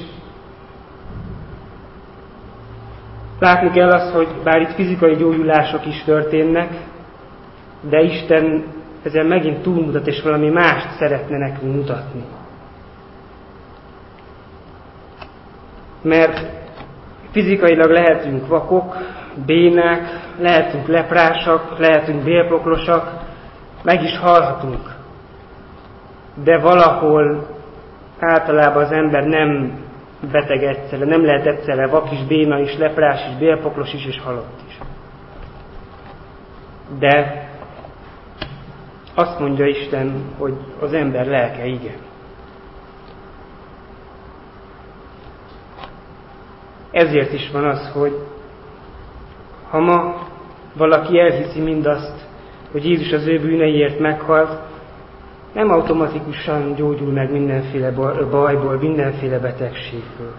látni kell azt, hogy bár itt fizikai gyógyulások is történnek, de Isten ezen megint túlmutat, és valami mást szeretne nekünk mutatni. Mert fizikailag lehetünk vakok, bénák, lehetünk leprásak, lehetünk bélpoklosak, meg is halhatunk. de valahol általában az ember nem beteg egyszerre, nem lehet egyszerre vak is, béna is, leprás is, bélpoklos is és halott is. De azt mondja Isten, hogy az ember lelke igen. Ezért is van az, hogy ha ma valaki elhiszi mindazt, hogy Jézus az ő bűneiért meghalt, nem automatikusan gyógyul meg mindenféle bajból, mindenféle betegségből.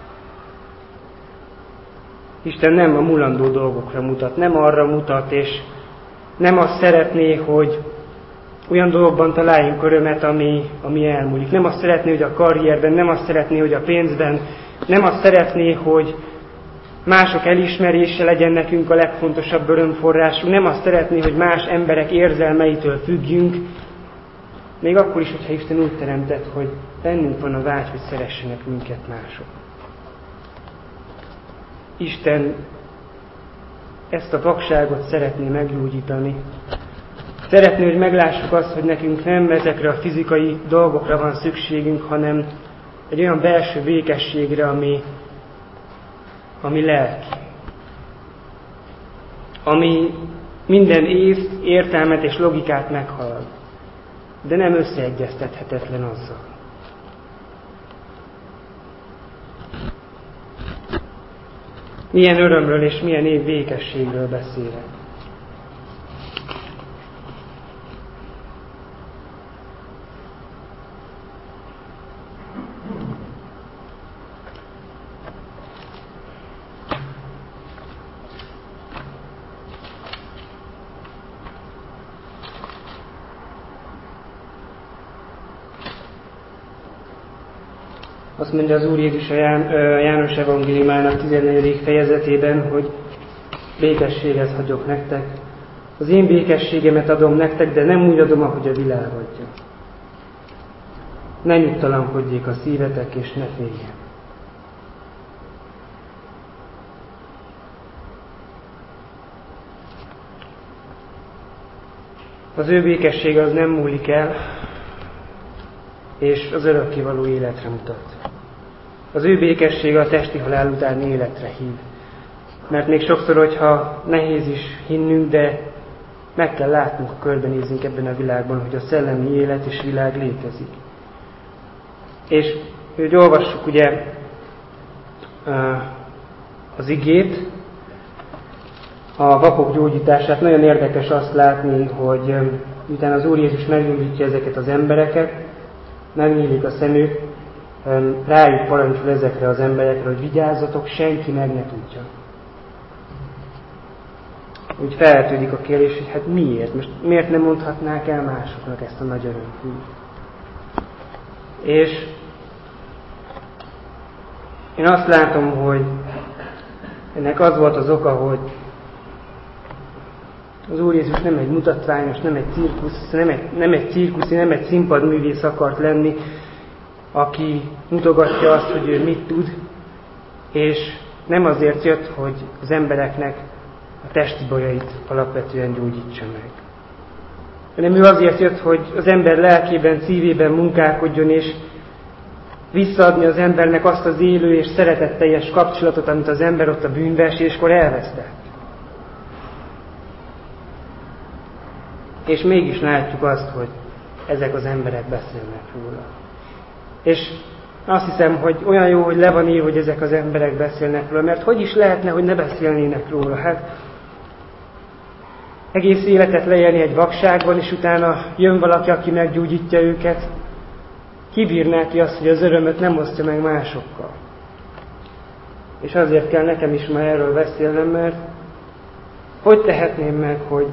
Isten nem a mulandó dolgokra mutat, nem arra mutat, és nem azt szeretné, hogy olyan dolgokban találjunk örömet, ami, ami elmúlik. Nem azt szeretné, hogy a karrierben, nem azt szeretné, hogy a pénzben, nem azt szeretné, hogy mások elismerése legyen nekünk a legfontosabb örömforrásunk, nem azt szeretné, hogy más emberek érzelmeitől függjünk, még akkor is, hogyha Isten úgy teremtett, hogy bennünk van a vágy, hogy szeressenek minket mások. Isten ezt a vakságot szeretné meggyógyítani. Szeretné, hogy meglássuk azt, hogy nekünk nem ezekre a fizikai dolgokra van szükségünk, hanem egy olyan belső békességre, ami, ami lelki. Ami minden észt, értelmet és logikát meghalad, de nem összeegyeztethetetlen azzal. Milyen örömről és milyen év békességről beszélek. Azt mondja az Úr Jézus a János evangéliumának tizennegyedik fejezetében, hogy békességet hagyok nektek. Az én békességemet adom nektek, de nem úgy adom, ahogy a világ adja. Ne nyugtalankodjék a szívetek, és ne féljen. Az ő békessége az nem múlik el, és az örökkévaló életre mutat. Az ő békessége a testi halál utáni életre hív. Mert még sokszor, hogyha nehéz is hinnünk, de meg kell látnunk, ha körbenézzünk ebben a világban, hogy a szellemi élet és világ létezik. És hogy olvassuk ugye az igét, a vakok gyógyítását, nagyon érdekes azt látni, hogy miután az Úr Jézus meggyógyítja ezeket az embereket, megnyílik a szemük, rájuk parancsol ezekre az emberekre, hogy vigyázzatok, senki meg ne tudja. Úgy felvetődik a kérdés, hogy hát miért? Most miért nem mondhatnák el másoknak ezt a nagy örömhírt? És én azt látom, hogy ennek az volt az oka, hogy az Úr Jézus nem egy mutatványos, nem egy cirkusz, nem egy, nem egy cirkuszi, nem egy színpadművész akart lenni, aki mutogatja azt, hogy ő mit tud, és nem azért jött, hogy az embereknek a testi bajait alapvetően gyógyítsa meg. Hanem ő azért jött, hogy az ember lelkében, szívében munkálkodjon, és visszaadni az embernek azt az élő és szeretetteljes kapcsolatot, amit az ember ott a bűnbeeséskor elvesztett. És mégis látjuk azt, hogy ezek az emberek beszélnek róla. És azt hiszem, hogy olyan jó, hogy le van írva, hogy ezek az emberek beszélnek róla, mert hogy is lehetne, hogy ne beszélnének róla? Hát egész életet leélni egy vakságban, és utána jön valaki, aki meggyógyítja őket. Kibírná ki azt, hogy az örömöt nem osztja meg másokkal. És azért kell nekem is ma erről beszélnem, mert hogy tehetném meg, hogy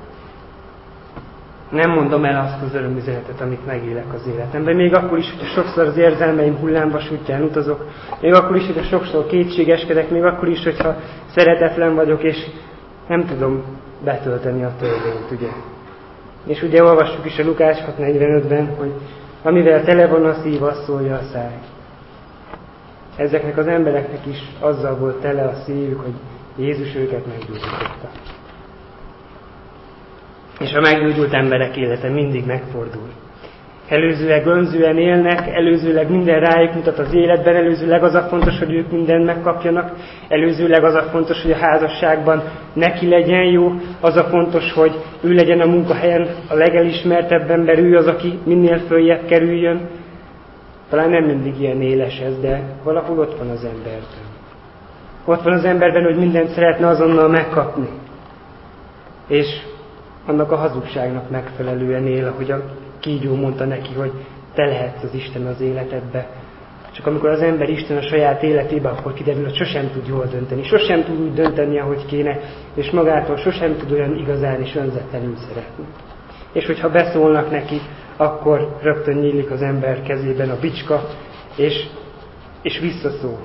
nem mondom el azt az örömüzenetet, amit megélek az életemben. Még akkor is, hogyha sokszor az érzelmeim hullámvasútján utazok, még akkor is, hogyha sokszor kétségeskedek, még akkor is, hogyha szeretetlen vagyok, és nem tudom betölteni a törvényt, ugye. És ugye olvassuk is a Lukács hat negyvenötben, hogy amivel tele van a szív, azt szólja a száj. Ezeknek az embereknek is azzal volt tele a szívük, hogy Jézus őket meggyógyította. És a meggyógyult emberek élete mindig megfordul. Előzőleg önzően élnek, előzőleg minden rájuk mutat az életben, előzőleg az a fontos, hogy ők mindent megkapjanak, előzőleg az a fontos, hogy a házasságban neki legyen jó, az a fontos, hogy ő legyen a munkahelyen a legelismertebb ember, ő az, aki minél följebb kerüljön. Talán nem mindig ilyen éles ez, de valahol ott van az emberben. Ott van az emberben, hogy mindent szeretne azonnal megkapni. És annak a hazugságnak megfelelően él, ahogy a kígyó mondta neki, hogy te lehetsz az Isten az életedbe. Csak amikor az ember Isten a saját életébe, akkor kiderül, hogy sosem tud jól dönteni, sosem tud úgy dönteni, ahogy kéne, és magától sosem tud olyan igazán és önzetlenül szeretni. És hogyha beszólnak neki, akkor rögtön nyílik az ember kezében a bicska, és, és visszaszól.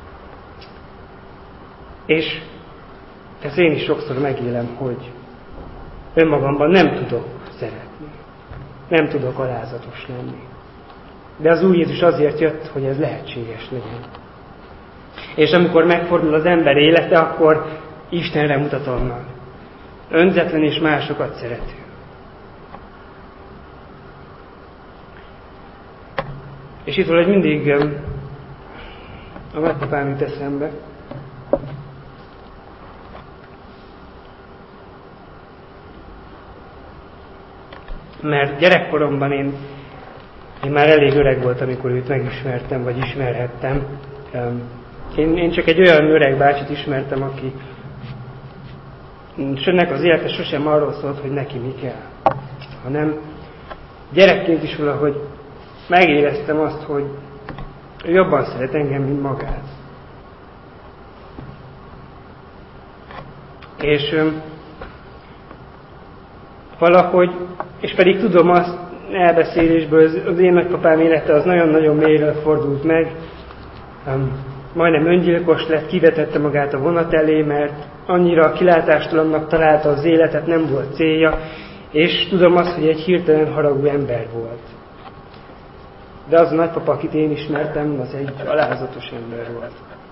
És ezt én is sokszor megélem, hogy önmagamban nem tudok szeretni. Nem tudok alázatos lenni. De az Úr Jézus azért jött, hogy ez lehetséges legyen. És amikor megfordul az ember élete, akkor Istenre mutat onnan. Önzetlen és másokat szerető. És itt valahogy mindig a nagypapám jut eszembe. Mert gyerekkoromban én, én már elég öreg voltam, amikor őt megismertem, vagy ismerhettem. Én, én csak egy olyan öreg bácsit ismertem, aki ennek az élete sosem arról szólt, hogy neki mi kell. Hanem gyerekként is valahogy megéreztem azt, hogy ő jobban szeret engem, mint magát. És valahogy, és pedig tudom azt elbeszélésből, az én nagypapám élete az nagyon-nagyon mélyre fordult meg, um, majdnem öngyilkos lett, kivetette magát a vonat elé, mert annyira kilátástalannak találta az életet, nem volt célja, és tudom azt, hogy egy hirtelen haragú ember volt. De az a nagypapa, akit én ismertem, az egy alázatos ember volt.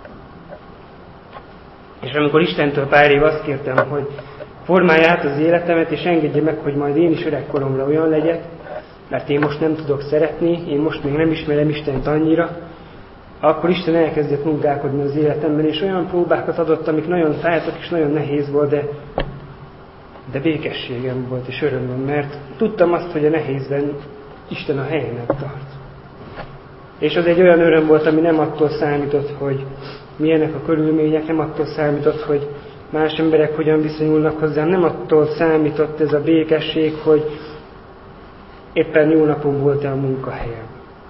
És amikor Istentől pár év azt kértem, hogy formálja át az életemet, és engedje meg, hogy majd én is öregkoromra olyan legyek, mert én most nem tudok szeretni, én most még nem ismerem Istent annyira, akkor Isten elkezdett munkálkodni az életemben, és olyan próbákat adott, amik nagyon fájtak, és nagyon nehéz volt, de, de békességem volt, és örömöm, mert tudtam azt, hogy a nehézben Isten a helyemen tart. És az egy olyan öröm volt, ami nem attól számított, hogy milyenek a körülmények, nem attól számított, hogy más emberek hogyan viszonyulnak hozzám, nem attól számított ez a békesség, hogy éppen jó napon volt-e a munkahelyem.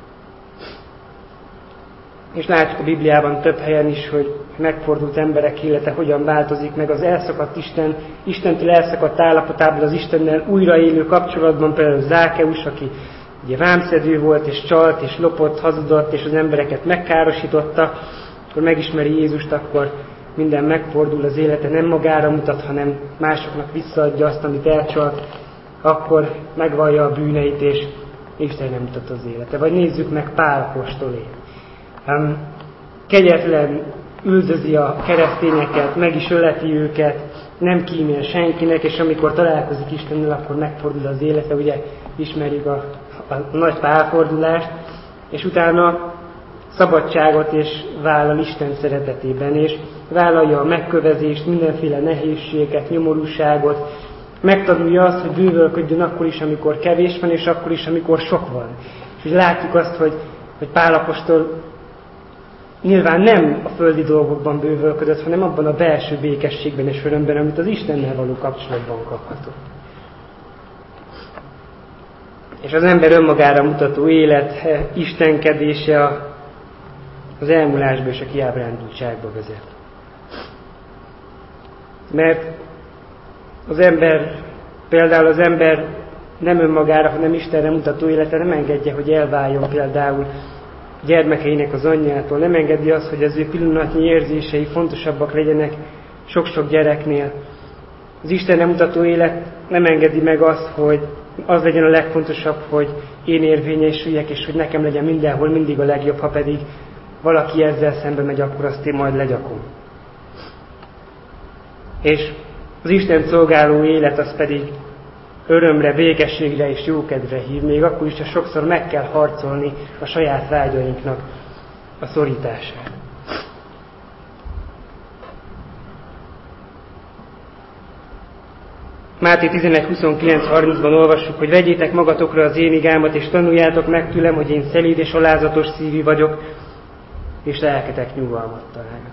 És látjuk a Bibliában több helyen is, hogy megfordult emberek élete hogyan változik meg az elszakadt Isten, Istentől elszakadt állapotából az Istennel újraélő kapcsolatban, például Zákeus, aki ugye vámszedő volt, és csalt, és lopott, hazudott, és az embereket megkárosította, akkor megismeri Jézust, akkor minden megfordul, az élete nem magára mutat, hanem másoknak visszaadja azt, amit elcsalt, akkor megvallja a bűneit, és Isten nem mutat az élete. Vagy nézzük meg Pál apostolét. Um, kegyetlen, üldözi a keresztényeket, meg is öleti őket, nem kímél senkinek, és amikor találkozik Istennel, akkor megfordul az élete, ugye ismerjük a, a nagy pálfordulást, és utána szabadságot és vállal Isten szeretetében, és vállalja a megkövezést, mindenféle nehézséget, nyomorúságot, megtanulja azt, hogy bűvölködjön akkor is, amikor kevés van, és akkor is, amikor sok van. És látjuk azt, hogy, hogy Pál apostol nyilván nem a földi dolgokban bővölködött, hanem abban a belső békességben és örömben, amit az Istennel való kapcsolatban kaphatott. És az ember önmagára mutató élet, istenkedése az elmúlásba és a kiábrándultságba vezet. Mert az ember, például az ember nem önmagára, hanem Istenre mutató élete nem engedje, hogy elváljon például gyermekeinek az anyjától, nem engedi azt, hogy az ő pillanatnyi érzései fontosabbak legyenek sok-sok gyereknél. Az Istenre mutató élet nem engedi meg azt, hogy az legyen a legfontosabb, hogy én érvényesüljek, és hogy nekem legyen mindenhol mindig a legjobb, ha pedig valaki ezzel szembe megy, akkor azt én majd legyakom. És az Isten szolgáló élet az pedig örömre, békességre és jókedvre hív, még akkor is, ha sokszor meg kell harcolni a saját vágyainknak a szorítását. Máté tizenegy huszonkilenc harmincban olvassuk, hogy vegyétek magatokra az én igámat, és tanuljátok meg tőlem, hogy én szelíd és alázatos szívű vagyok, és lelketek nyugalmat talál.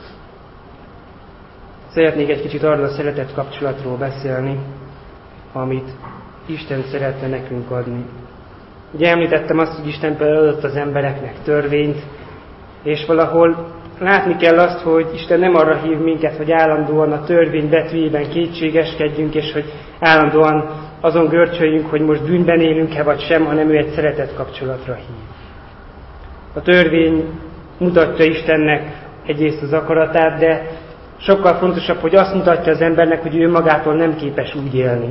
Szeretnék egy kicsit arról a szeretet kapcsolatról beszélni, amit Isten szeretne nekünk adni. Ugye említettem azt, hogy Isten például adott az embereknek törvényt, és valahol látni kell azt, hogy Isten nem arra hív minket, hogy állandóan a törvény betűjében kétségeskedjünk, és hogy állandóan azon görcsöljünk, hogy most bűnben élünk-e vagy sem, hanem ő egy szeretet kapcsolatra hív. A törvény mutatja Istennek egyrészt az akaratát, de sokkal fontosabb, hogy azt mutatja az embernek, hogy ő magától nem képes úgy élni.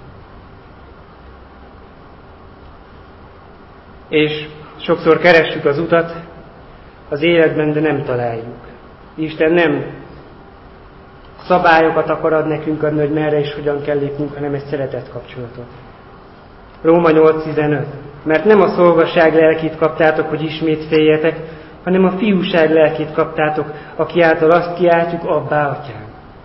És sokszor keressük az utat az életben, de nem találjuk. Isten nem szabályokat akar ad nekünk adni, hogy merre és hogyan kell lépnünk, hanem egy szeretet kapcsolatot. Róma nyolc tizenöt. Mert nem a szolgaság lelkét kaptátok, hogy ismét féljetek, hanem a fiúság lelkét kaptátok, aki által azt kiáltjuk, abbá, atyám.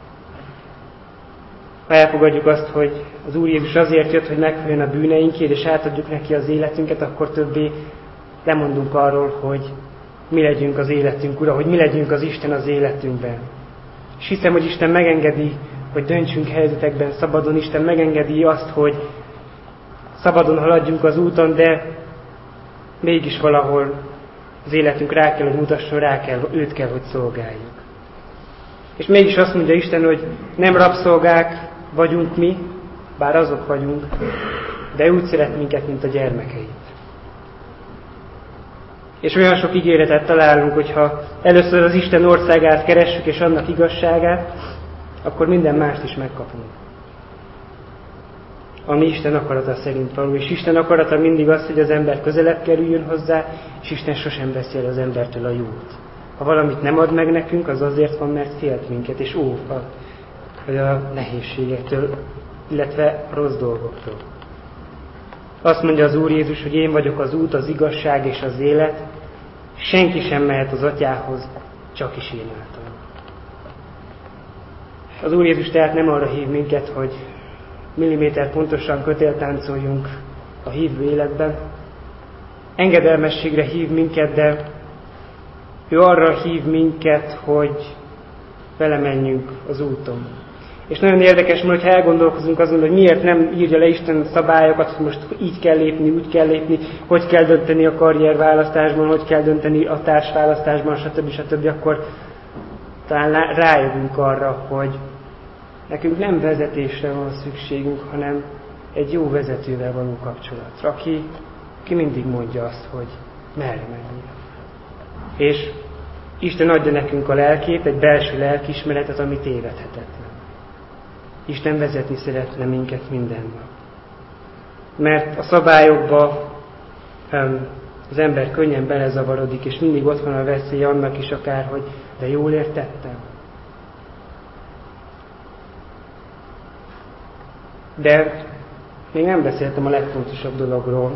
Ha elfogadjuk azt, hogy az Úr Jézus azért jött, hogy meghaljon a bűneinkért, és átadjuk neki az életünket, akkor többé lemondunk arról, hogy mi legyünk az életünk ura, hogy mi legyünk az Isten az életünkben. És hiszem, hogy Isten megengedi, hogy döntsünk helyzetekben szabadon, Isten megengedi azt, hogy szabadon haladjunk az úton, de mégis valahol az életünk rá kell, hogy mutasson, rá kell, őt kell, hogy szolgáljuk. És mégis azt mondja Isten, hogy nem rabszolgák vagyunk mi, bár azok vagyunk, de úgy szeret minket, mint a gyermekeit. És olyan sok ígéretet találunk, hogyha először az Isten országát keressük, és annak igazságát, akkor minden mást is megkapunk. Ami Isten akarata szerint való. És Isten akarata mindig az, hogy az ember közelebb kerüljön hozzá, és Isten sosem veszi el az embertől a jót. Ha valamit nem ad meg nekünk, az azért van, mert félt minket, és óv a, a nehézségektől, illetve rossz dolgoktól. Azt mondja az Úr Jézus, hogy én vagyok az út, az igazság és az élet, senki sem mehet az Atyához, csak is én által. Az Úr Jézus tehát nem arra hív minket, hogy milliméter pontosan kötéltáncoljunk a hívő életben. Engedelmességre hív minket, de ő arra hív minket, hogy vele menjünk az úton. És nagyon érdekes, mert ha elgondolkozunk azon, hogy miért nem írja le Isten szabályokat, hogy most így kell lépni, úgy kell lépni, hogy kell dönteni a karrierválasztásban, hogy kell dönteni a társválasztásban, stb. stb., akkor talán rájövünk arra, hogy nekünk nem vezetésre van szükségünk, hanem egy jó vezetővel való kapcsolatra, aki, aki mindig mondja azt, hogy merre menni. És Isten adja nekünk a lelkét, egy belső lelkiismeretet, ami tévedhetetlen. Isten vezetni szeretne minket mindenben. Mert a szabályokba az ember könnyen belezavarodik, és mindig ott van a veszély annak is akár, hogy de jól értettem. De még nem beszéltem a legfontosabb dologról.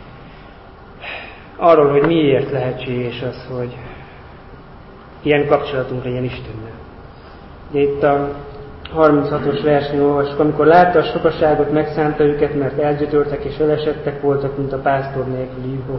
Arról, hogy miért lehetséges az, hogy ilyen kapcsolatunk legyen Istennel. Itt a harminchatos versén olvasjuk, amikor látta a sokaságot, megszánta őket, mert elgyötörtek és elesettek voltak, mint a pásztor nélküli juhok.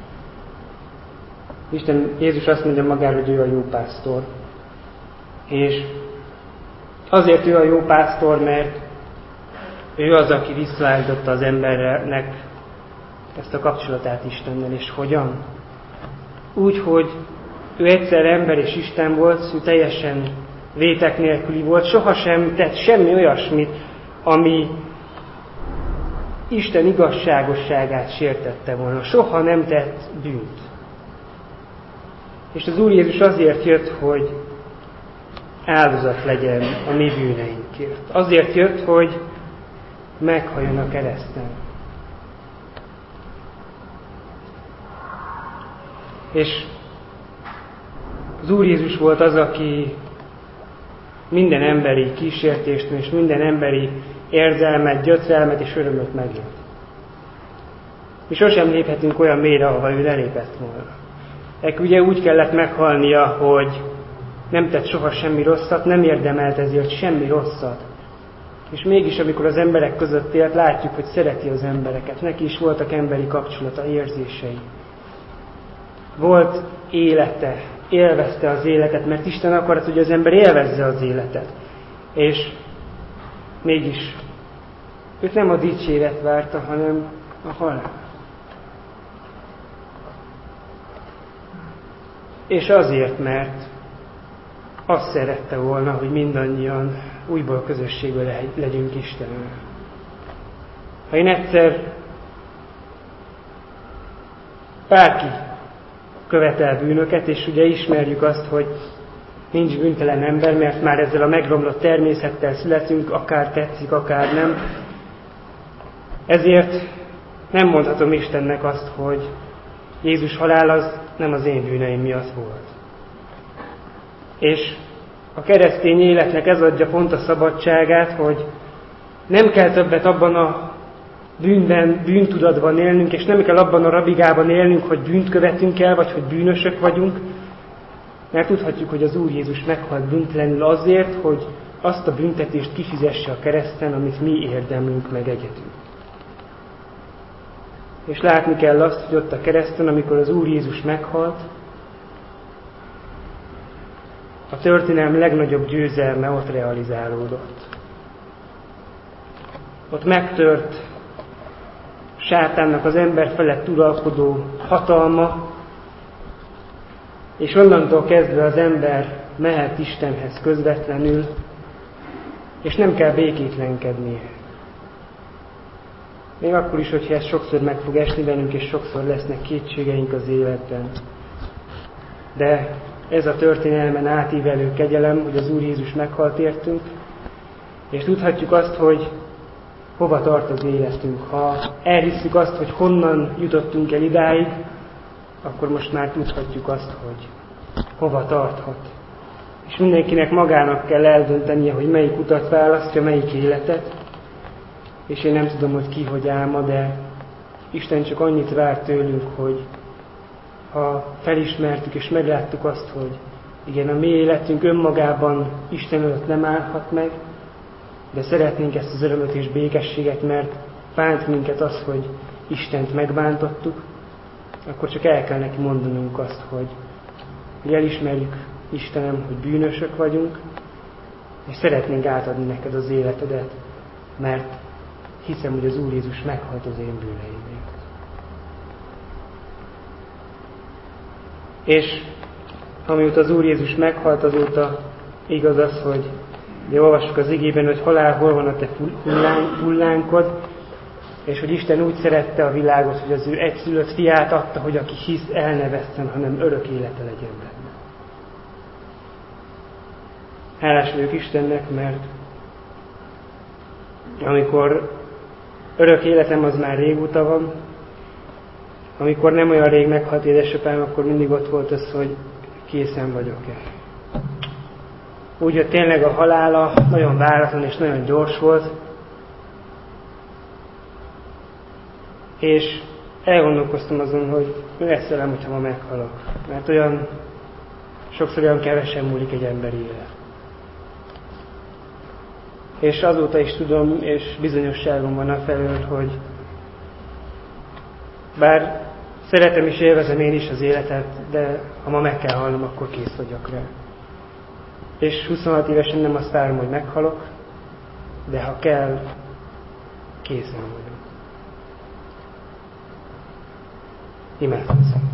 Isten, Jézus azt mondja magáról, hogy ő a jó pásztor. És azért ő a jó pásztor, mert ő az, aki visszaállította az embernek ezt a kapcsolatát Istennel. És hogyan? Úgy, hogy ő egyszer ember és Isten volt, ő teljesen vétek nélküli volt, sohasem tett semmi olyasmit, ami Isten igazságosságát sértette volna. Soha nem tett bűnt. És az Úr Jézus azért jött, hogy áldozat legyen a mi bűneinkért. Azért jött, hogy meghalljon a kereszten. És az Úr Jézus volt az, aki minden emberi kísértést és minden emberi érzelmet, gyötrelmet és örömöt megélt. Mi sosem léphetünk olyan mélyre, ahova ő lelépett volna. Neki ugye úgy kellett meghalnia, hogy nem tett soha semmi rosszat, nem érdemelt ezért semmi rosszat. És mégis, amikor az emberek között élt, látjuk, hogy szereti az embereket. Neki is voltak emberi kapcsolata, érzései. Volt élete, élvezte az életet, mert Isten akart, hogy az ember élvezze az életet. És mégis őt nem a dicséret várta, hanem a halál. És azért, mert azt szerette volna, hogy mindannyian újból közösségben legyünk Istennel. Ha én egyszer bárki követel bűnöket, és ugye ismerjük azt, hogy nincs bűntelen ember, mert már ezzel a megromlott természettel születünk, akár tetszik, akár nem. Ezért nem mondhatom Istennek azt, hogy Jézus halál az nem az én bűneim miatt volt. És a keresztény életnek ez adja pont a szabadságát, hogy nem kell többet abban a bűnben, bűntudatban élnünk, és nem kell abban a rabigában élnünk, hogy bűnt követünk el, vagy hogy bűnösök vagyunk, mert tudhatjuk, hogy az Úr Jézus meghalt bűntlenül azért, hogy azt a büntetést kifizesse a kereszten, amit mi érdemlünk meg egyedül. És látni kell azt, hogy ott a kereszten, amikor az Úr Jézus meghalt, a történelem legnagyobb győzelme ott realizálódott. Ott megtört sátánnak az ember felett uralkodó hatalma, és onnantól kezdve az ember mehet Istenhez közvetlenül, és nem kell békétlenkednie. Még akkor is, hogyha ez sokszor meg fog esni bennünk, és sokszor lesznek kétségeink az életben. De ez a történelmen átívelő kegyelem, hogy az Úr Jézus meghalt értünk, és tudhatjuk azt, hogy hova tart az életünk. Ha elhisszük azt, hogy honnan jutottunk el idáig, akkor most már tudhatjuk azt, hogy hova tarthat. És mindenkinek magának kell eldöntenie, hogy melyik utat választja, melyik életet. És én nem tudom, hogy ki hogy áll ma, de Isten csak annyit vár tőlünk, hogy ha felismertük és megláttuk azt, hogy igen, a mi életünk önmagában Isten előtt nem állhat meg, de szeretnénk ezt az örömöt és békességet, mert bánt minket az, hogy Istent megbántottuk, akkor csak el kell neki mondanunk azt, hogy, hogy elismerjük, Istenem, hogy bűnösök vagyunk, és szeretnénk átadni neked az életedet, mert hiszem, hogy az Úr Jézus meghalt az én bűneimért. És amióta az Úr Jézus meghalt, azóta igaz az, hogy de olvassuk az igében, hogy halál, hol van a te hullánkod, és hogy Isten úgy szerette a világot, hogy az ő egyszülött fiát adta, hogy aki hisz, el ne vesszen, hanem örök élete legyen benne. Hálás vagyok Istennek, mert amikor örök életem az már régóta van, amikor nem olyan rég meghalt édesapám, akkor mindig ott volt az, hogy készen vagyok-e. Úgy, hogy tényleg a halála nagyon váratlan és nagyon gyors volt, és elgondolkoztam azon, hogy mi lesz velem, hogyha ma meghalok. Mert olyan, sokszor olyan kevesen múlik egy emberi élet. És azóta is tudom, és bizonyosságom van afelől, hogy bár szeretem és élvezem én is az életet, de ha ma meg kell halnom, akkor kész vagyok rá. És huszonhat évesen nem azt várom, hogy meghalok, de ha kell, készen vagyok. Imádkozzunk.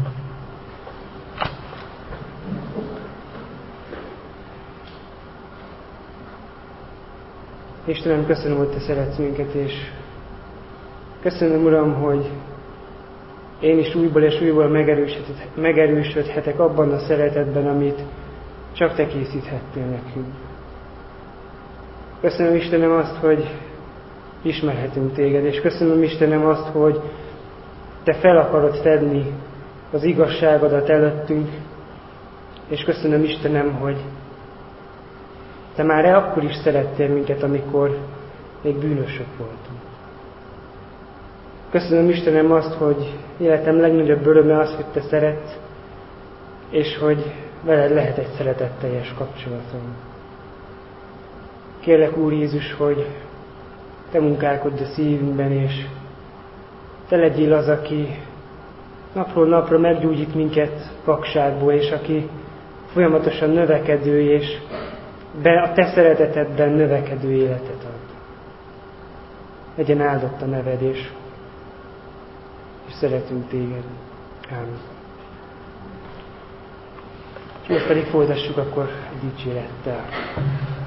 Istenem, köszönöm, hogy Te szeretsz minket, és köszönöm, Uram, hogy én is újból és újból megerősödhetek abban a szeretetben, amit csak Te készíthettél nekünk. Köszönöm, Istenem, azt, hogy ismerhetünk Téged, és köszönöm, Istenem, azt, hogy Te fel akarod tenni az igazságodat előttünk, és köszönöm, Istenem, hogy Te már akkor is szerettél minket, amikor még bűnösök voltunk. Köszönöm Istenem azt, hogy életem legnagyobb öröme az, hogy Te szeretsz, és hogy veled lehet egy szeretetteljes kapcsolatom. Kérlek, Úr Jézus, hogy Te munkálkodj a szívünkben, és Te legyél az, aki napról napra meggyógyít minket vakságból, és aki folyamatosan növekedő, és be a Te szeretetedben növekedő életet ad. Legyen áldott a neved, és, és szeretünk Téged. Ámen. Most pedig folytassuk akkor dicsérettel.